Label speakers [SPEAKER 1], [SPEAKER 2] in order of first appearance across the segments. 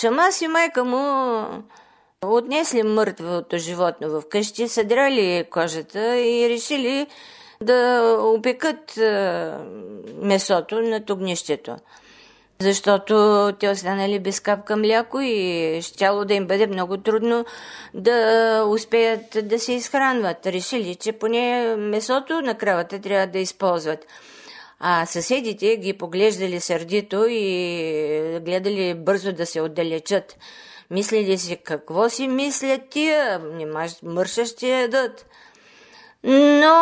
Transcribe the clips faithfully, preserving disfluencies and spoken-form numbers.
[SPEAKER 1] Шамас и майка му отнесли мъртвото животно в къщи, съдрали кожата и решили да опекат месото над огнището. Защото те останали без капка мляко и щяло да им бъде много трудно да успеят да се изхранват. Решили, че поне месото на кравата трябва да използват. А съседите ги поглеждали сърдито и гледали бързо да се отдалечат. Мислили си, какво си мислят тия, нима мърша ще ядат. Но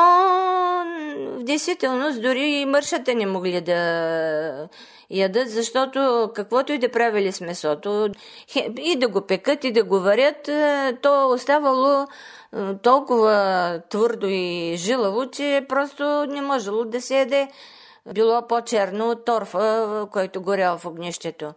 [SPEAKER 1] в действителност дори и мършата не могли да ядат, защото каквото и да правили с месото, и да го пекат, и да го варят, то оставало толкова твърдо и жилаво, че просто не можело да се яде. Било по-черно от торфа, който горял в огнището.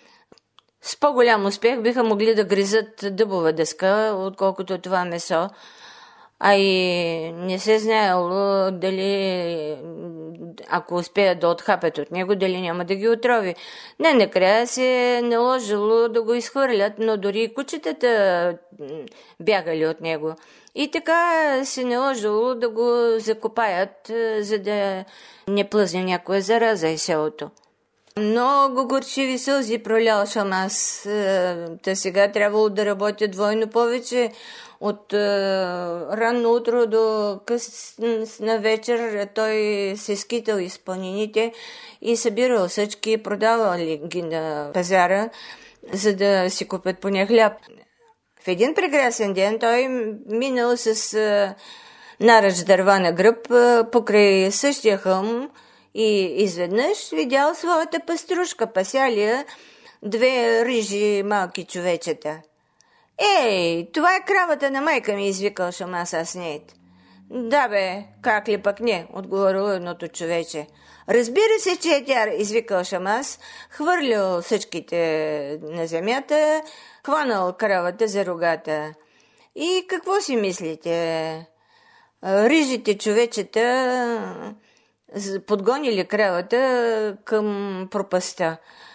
[SPEAKER 1] С по-голям успех биха могли да гризат дъбова дъска, отколкото това месо. А и не се знаело дали, ако успеят да отхапят от него, дали няма да ги отрови. Не, накрая се е наложило да го изхвърлят, но дори и кучетата бягали от него. И така се наложило да го закопаят, за да не плъзне някоя зараза из селото. Много горчиви сълзи пролял Шамас. Та сега трябвало да работя двойно повече. От ранно утро до късна вечер той се скитал из планините и събирал съчки, продавали ги на пазара, за да си купят поне хляб. В един прекрасен ден той минал с наръч дърва на гръб покрай същия хълм и изведнъж видял своята паструшка, пасялия две рижи малки човечета. Ей, това е кравата на майка ми, извикал Шамас Аснейт. Да бе, как ли пък не, отговорило едното човече. Разбира се, че е тя, извикал Шамас, хвърлил съчките на земята, хванал кравата за рогата. И какво си мислите? Рижите човечета подгонили кравата към пропаста.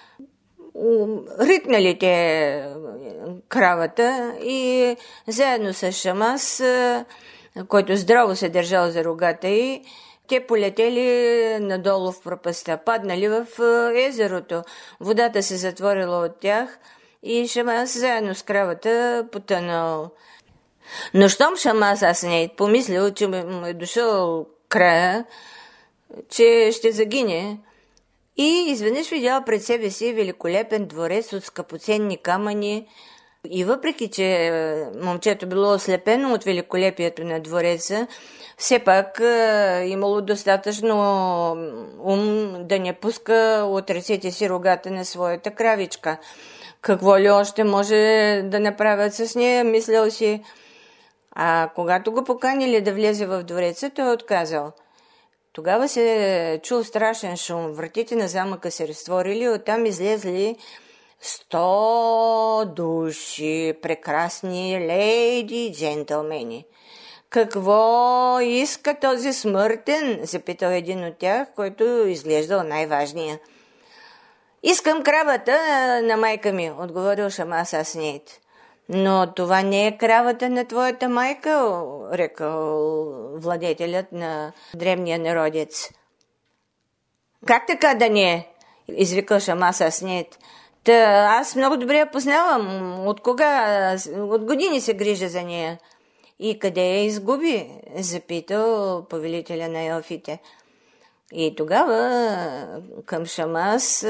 [SPEAKER 1] Ритнали те кравата и заедно с Шамас, който здраво се държал за рогата й, те полетели надолу в пропаста, паднали в езерото. Водата се затворила от тях и Шамас заедно с кравата потънал. Но щом Шамас Аснейт помислил, че му е дошъл края, че ще загине, и изведнъж видял пред себе си великолепен дворец от скъпоценни камъни. И въпреки, че момчето било ослепено от великолепието на двореца, все пак имало достатъчно ум да не пуска от ръцете си рогата на своята кравичка. Какво ли още може да направят с нея, мислял си. А когато го поканили да влезе в двореца, той отказал. Тогава се чул страшен шум, вратите на замъка се разтворили, оттам излезли сто души, прекрасни лейди и джентълмени. Какво иска този смъртен? Запитал един от тях, който изглеждал най-важния. Искам кравата на майка ми, отговорил Шамас Аснейт. Но това не е кравата на твоята майка, рекал владетелят на древния народец. Как така да не е? Извикал Шамас Аснейт. Та аз много добре я познавам. От кога? От години се грижа за нея. И къде я изгуби? Запитал повелителя на елфите. И тогава към Шамас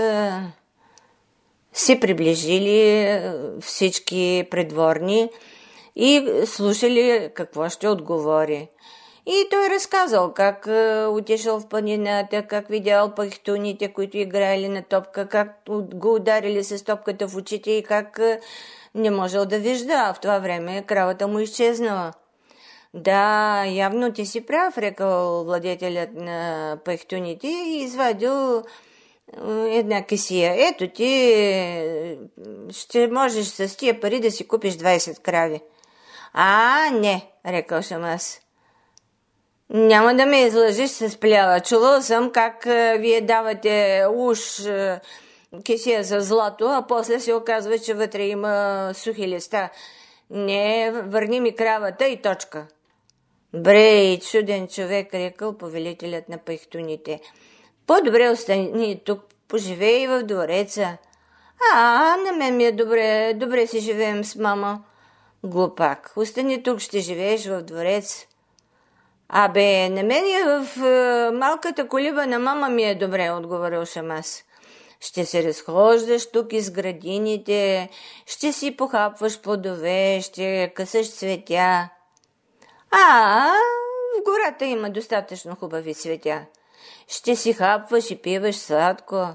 [SPEAKER 1] се приближили всички придворни и слушали какво ще отговори. И той разказал как отишъл в планината, как видял пахтуните, които играели на топка, как го ударили с топката в очите и как не можел да вижда, а в това време кравата му изчезнала. Да, явно ти си прав, рекал владетелят на пахтуните и извадил една кесия. Ето ти, ще можеш с тия пари да си купиш двайсет крави. А, не, рекал Шамас. Няма да ме излъжиш с плява. Чувал съм как вие давате уж кесия за злато, а после се оказва, че вътре има сухи листа. Не, върни ми кравата и точка. Бре, чуден човек, рекал повелителят на пайхтуните. По-добре остани тук, поживей в двореца. А, на мен ми е добре, добре си живеем с мама. Глупак, остани тук, ще живееш в двореца. Абе, на мен е в е, малката колиба на мама ми е добре, отговорил Шамас. Ще се разхождаш тук из градините, ще си похапваш плодове, ще късаш цветя. А, в гората има достатъчно хубави цветя. Ще си хапваш и пиваш сладко.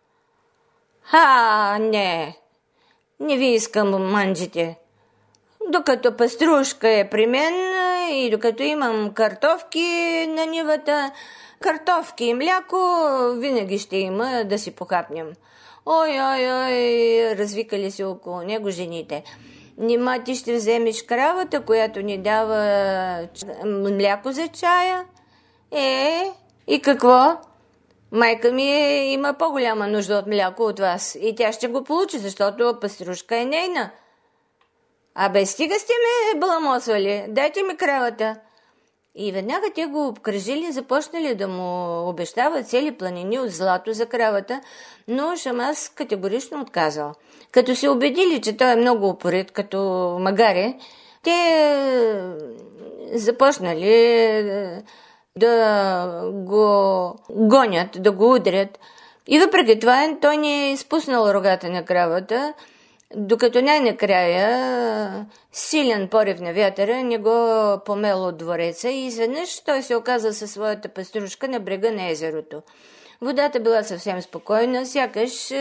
[SPEAKER 1] А, не, не ви искам манджите. Докато паструшка е при мен и докато имам картофки на нивата, картофки и мляко винаги ще има да си похапнем. Ой, ой, ой, развикали се около него жените. Нима ти ще вземеш кравата, която ни дава мляко за чая? Е, и какво? Майка ми е, има по-голяма нужда от мляко от вас и тя ще го получи, защото паструшка е нейна. Абе, стига сте ме баламосвали, дайте ми кравата. И веднага те го обкръжили, започнали да му обещават цели планини от злато за кравата, но Шамас категорично отказал. Като се убедили, че той е много упорит, като магаре, те започнали да го гонят, да го удрят. И въпреки това той не е изпуснал рогата на кравата, докато най-накрая силен порив на вятъра не го помел от двореца и изведнъж той се оказа със своята паструшка на брега на езерото. Водата била съвсем спокойна, сякаш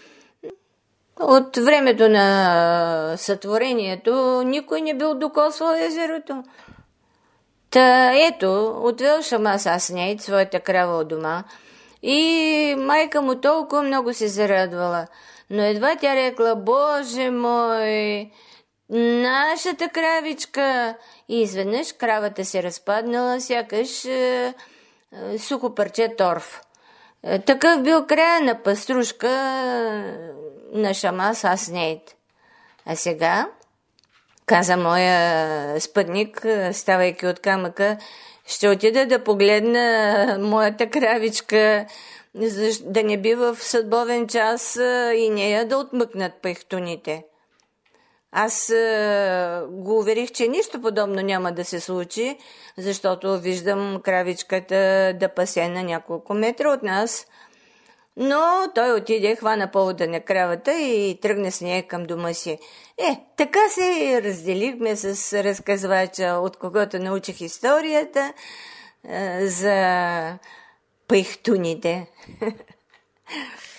[SPEAKER 1] от времето на сътворението никой не бил докосвал езерото. Та ето, отвел Шамас Аснейт своята крава от дома и майка му толкова много се зарадвала. Но едва тя рекла: Боже мой, нашата кравичка! И изведнъж кравата се разпаднала, сякаш е, е, сухо парче торф. Е, такъв бил края на паструшка на Шамас Аснейт. А сега, каза моя спътник, ставайки от камъка, ще отида да погледна моята кравичка, да не би в съдбовен час и нея да отмъкнат пайхтуните. Аз го уверих, че нищо подобно няма да се случи, защото виждам кравичката да пасе на няколко метра от нас. Но той отиде, хвана повода на кравата и тръгна с нея към дома си. Е, така се разделихме с разказвача, от когото научих историята за пайхтуните.